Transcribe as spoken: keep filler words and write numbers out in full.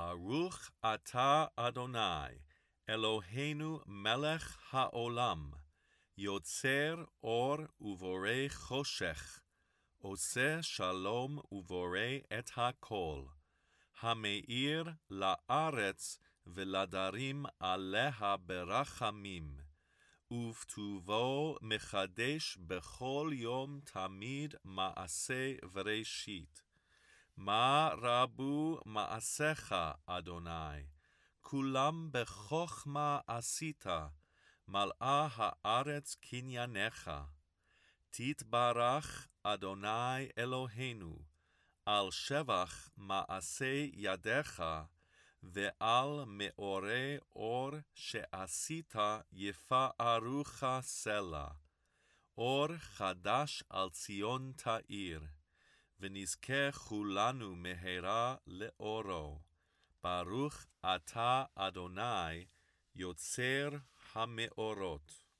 ברוך אתה אדוני, אלוהינו מלך העולם, יוצר אור ובורא חושך, עושה שלום ובורא את הכל, המאיר לארץ ולדרים עליה ברחמים, ובטובו מחדש בכל יום תמיד מעשה בראשית. מה רבו מעשיך, אדוני, כולם בחוכמה עשית, מלאה הארץ קנייניך. תתברך אדוני אלוהינו, על שבח מעשה ידיך, ועל מאורי אור שעשית יפארוך סלה. אור חדש על ציון תאיר, ונזכה כולנו מהרה לאורו. ברוך אתה אדוני, יוצר המאורות.